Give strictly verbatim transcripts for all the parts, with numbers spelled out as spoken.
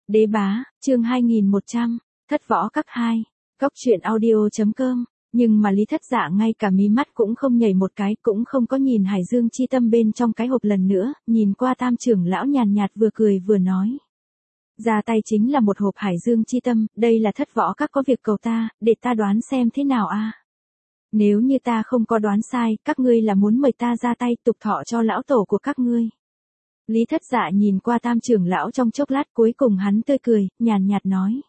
Đế bá, chương hai nghìn một trăm, thất võ các hai, góc truyện audio.com, nhưng mà Lý Thất Dạ ngay cả mí mắt cũng không nhảy một cái, cũng không có nhìn Hải Dương chi tâm bên trong cái hộp lần nữa, nhìn qua Tam trưởng lão nhàn nhạt vừa cười vừa nói. Ra tay chính là một hộp Hải Dương chi tâm, đây là thất võ các có việc cầu ta, để ta đoán xem thế nào a. Nếu như ta không có đoán sai, các ngươi là muốn mời ta ra tay tục thọ cho lão tổ của các ngươi. Lý Thất Dạ nhìn qua Tam trưởng lão trong chốc lát, cuối cùng hắn tươi cười, nhàn nhạt nói.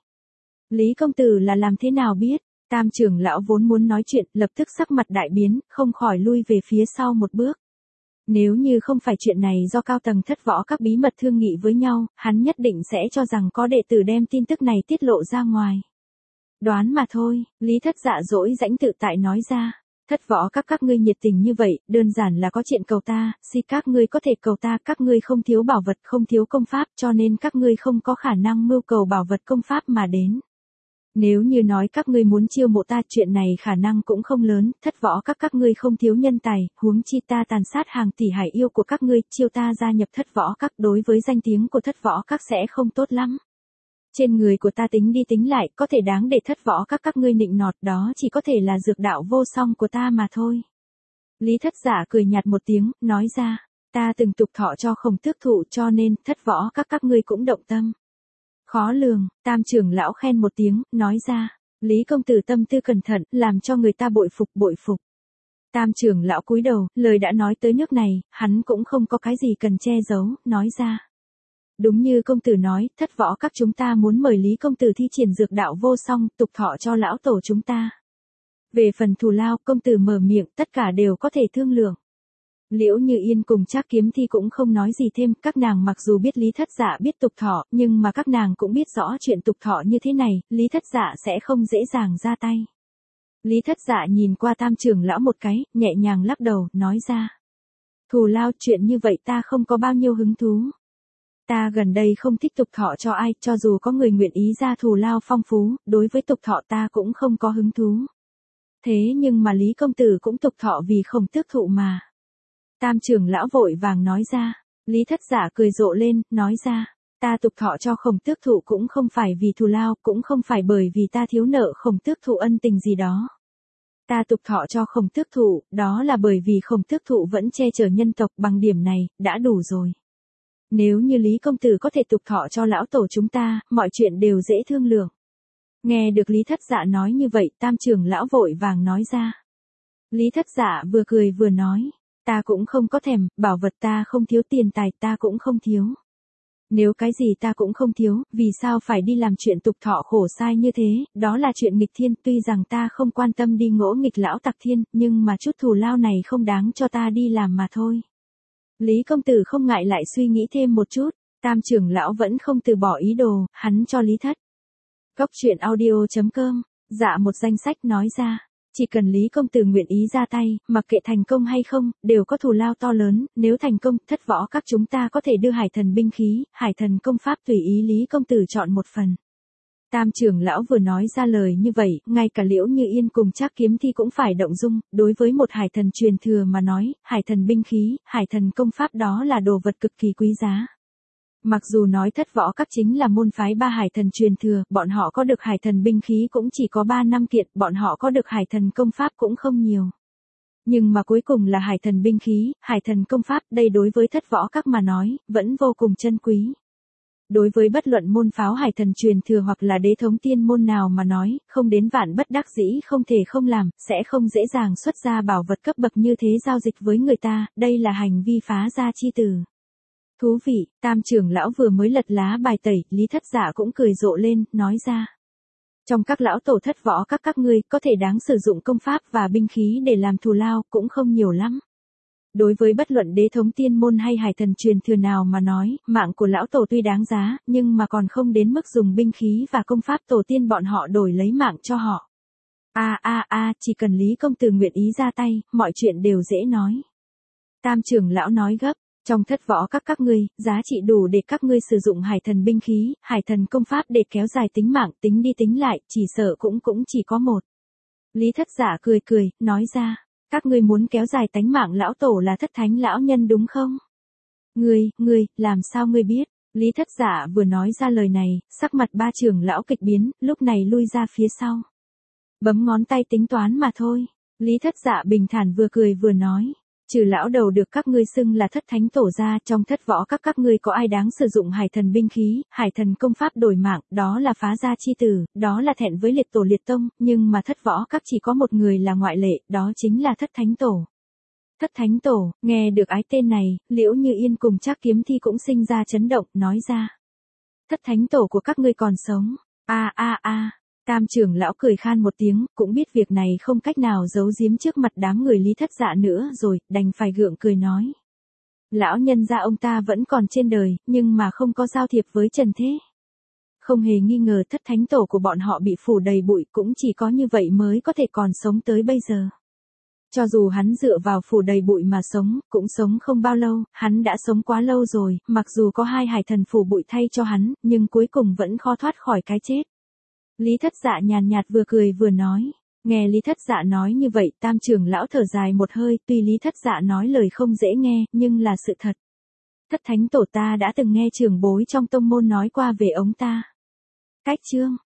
Lý công tử là làm thế nào biết? Tam trưởng lão vốn muốn nói chuyện, lập tức sắc mặt đại biến, không khỏi lui về phía sau một bước. Nếu như không phải chuyện này do cao tầng thất võ các bí mật thương nghị với nhau, hắn nhất định sẽ cho rằng có đệ tử đem tin tức này tiết lộ ra ngoài. Đoán mà thôi, Lý Thất Dạ dỗi rãnh tự tại nói ra. Thất võ các các ngươi nhiệt tình như vậy, đơn giản là có chuyện cầu ta, xin các ngươi có thể cầu ta, các ngươi không thiếu bảo vật, không thiếu công pháp, cho nên các ngươi không có khả năng mưu cầu bảo vật công pháp mà đến. Nếu như nói các ngươi muốn chiêu mộ ta, chuyện này khả năng cũng không lớn, thất võ các các ngươi không thiếu nhân tài, huống chi ta tàn sát hàng tỷ hải yêu của các ngươi, chiêu ta gia nhập thất võ các đối với danh tiếng của thất võ các sẽ không tốt lắm. Trên người của ta tính đi tính lại, có thể đáng để thất võ các các ngươi nịnh nọt, đó chỉ có thể là dược đạo vô song của ta mà thôi. Lý Thất Giả cười nhạt một tiếng, nói ra, ta từng tục thọ cho Khổng Tước Thụ cho nên thất võ các các ngươi cũng động tâm. Khó lường, Tam trưởng lão khen một tiếng, nói ra, Lý công tử tâm tư cẩn thận, làm cho người ta bội phục bội phục. Tam trưởng lão cúi đầu, lời đã nói tới nước này, hắn cũng không có cái gì cần che giấu, nói ra. Đúng như công tử nói, thất võ các chúng ta muốn mời Lý công tử thi triển dược đạo vô song, tục thọ cho lão tổ chúng ta. Về phần thù lao, công tử mở miệng, tất cả đều có thể thương lượng. Liễu Như Yên cùng Trác Kiếm Thi cũng không nói gì thêm, các nàng mặc dù biết Lý Thất Dạ biết tục thọ, nhưng mà các nàng cũng biết rõ chuyện tục thọ như thế này, Lý Thất Dạ sẽ không dễ dàng ra tay. Lý Thất Dạ nhìn qua Tam trưởng lão một cái, nhẹ nhàng lắc đầu, nói ra. Thù lao, chuyện như vậy ta không có bao nhiêu hứng thú. Ta gần đây không thích tục thọ cho ai, cho dù có người nguyện ý ra thù lao phong phú, đối với tục thọ ta cũng không có hứng thú. Thế nhưng mà Lý công tử cũng tục thọ vì Khổng Tước Thụ mà. Tam trưởng lão vội vàng nói ra. Lý Thất Giả cười rộ lên, nói ra. Ta tục thọ cho Khổng Tước Thụ cũng không phải vì thù lao, cũng không phải bởi vì ta thiếu nợ Khổng Tước Thụ ân tình gì đó. Ta tục thọ cho Khổng Tước Thụ, đó là bởi vì Khổng Tước Thụ vẫn che chở nhân tộc, bằng điểm này, đã đủ rồi. Nếu như Lý công tử có thể tục thọ cho lão tổ chúng ta, mọi chuyện đều dễ thương lượng. Nghe được Lý Thất Dạ nói như vậy, Tam trưởng lão vội vàng nói ra. Lý Thất Dạ vừa cười vừa nói, ta cũng không có thèm, bảo vật ta không thiếu, tiền tài ta cũng không thiếu. Nếu cái gì ta cũng không thiếu, vì sao phải đi làm chuyện tục thọ khổ sai như thế, đó là chuyện nghịch thiên, tuy rằng ta không quan tâm đi ngỗ nghịch lão tặc thiên, nhưng mà chút thù lao này không đáng cho ta đi làm mà thôi. Lý công tử không ngại lại suy nghĩ thêm một chút, Tam trưởng lão vẫn không từ bỏ ý đồ, hắn cho Lý Thất. Góc truyện audio.com, dạ một danh sách nói ra, chỉ cần Lý công tử nguyện ý ra tay, mặc kệ thành công hay không, đều có thù lao to lớn, nếu thành công, thất võ các chúng ta có thể đưa hải thần binh khí, hải thần công pháp tùy ý Lý công tử chọn một phần. Tam trưởng lão vừa nói ra lời như vậy, ngay cả Liễu Như Yên cùng Trác Kiếm Thi cũng phải động dung, đối với một hải thần truyền thừa mà nói, hải thần binh khí, hải thần công pháp đó là đồ vật cực kỳ quý giá. Mặc dù nói thất võ các chính là môn phái ba hải thần truyền thừa, bọn họ có được hải thần binh khí cũng chỉ có ba năm kiện, bọn họ có được hải thần công pháp cũng không nhiều. Nhưng mà cuối cùng là hải thần binh khí, hải thần công pháp, đây đối với thất võ các mà nói, vẫn vô cùng chân quý. Đối với bất luận môn pháo hải thần truyền thừa hoặc là đế thống tiên môn nào mà nói, không đến vạn bất đắc dĩ không thể không làm, sẽ không dễ dàng xuất ra bảo vật cấp bậc như thế giao dịch với người ta, đây là hành vi phá gia chi tử. Thú vị, Tam trưởng lão vừa mới lật lá bài tẩy, Lý Thất Giả cũng cười rộ lên, nói ra. Trong các lão tổ thất võ các các ngươi, có thể đáng sử dụng công pháp và binh khí để làm thù lao, cũng không nhiều lắm. Đối với bất luận đế thống tiên môn hay hải thần truyền thừa nào mà nói, mạng của lão tổ tuy đáng giá, nhưng mà còn không đến mức dùng binh khí và công pháp tổ tiên bọn họ đổi lấy mạng cho họ. A a a, chỉ cần Lý công tử nguyện ý ra tay, mọi chuyện đều dễ nói. Tam trưởng lão nói gấp, trong thất võ các các ngươi, giá trị đủ để các ngươi sử dụng hải thần binh khí, hải thần công pháp để kéo dài tính mạng, tính đi tính lại, chỉ sợ cũng cũng chỉ có một. Lý Thất Giả cười cười, nói ra. Các ngươi muốn kéo dài tánh mạng lão tổ là thất thánh lão nhân đúng không? Ngươi, ngươi, làm sao ngươi biết? Lý Thất Dạ vừa nói ra lời này, sắc mặt ba trưởng lão kịch biến, lúc này lui ra phía sau. Bấm ngón tay tính toán mà thôi. Lý Thất Dạ bình thản vừa cười vừa nói. Trừ lão đầu được các ngươi xưng là thất thánh tổ ra, trong thất võ các các ngươi có ai đáng sử dụng hải thần binh khí, hải thần công pháp đổi mạng, đó là phá gia chi tử, đó là thẹn với liệt tổ liệt tông, nhưng mà thất võ các chỉ có một người là ngoại lệ, đó chính là thất thánh tổ. Thất thánh tổ, nghe được ái tên này, Liễu Như Yên cùng Trác Kiếm Thi cũng sinh ra chấn động, nói ra. Thất thánh tổ của các ngươi còn sống. A a a. Tam trưởng lão cười khan một tiếng, cũng biết việc này không cách nào giấu giếm trước mặt đám người Lý Thất Dạ nữa rồi, đành phải gượng cười nói. Lão nhân gia ông ta vẫn còn trên đời, nhưng mà không có giao thiệp với trần thế. Không hề nghi ngờ thất thánh tổ của bọn họ bị phủ đầy bụi, cũng chỉ có như vậy mới có thể còn sống tới bây giờ. Cho dù hắn dựa vào phủ đầy bụi mà sống, cũng sống không bao lâu, hắn đã sống quá lâu rồi, mặc dù có hai hải thần phủ bụi thay cho hắn, nhưng cuối cùng vẫn khó thoát khỏi cái chết. Lý Thất Dạ nhàn nhạt vừa cười vừa nói. Nghe Lý Thất Dạ nói như vậy, tam trưởng lão thở dài một hơi, tuy Lý Thất Dạ nói lời không dễ nghe, nhưng là sự thật. Thất thánh tổ ta đã từng nghe trưởng bối trong tông môn nói qua về ông ta. Cách chương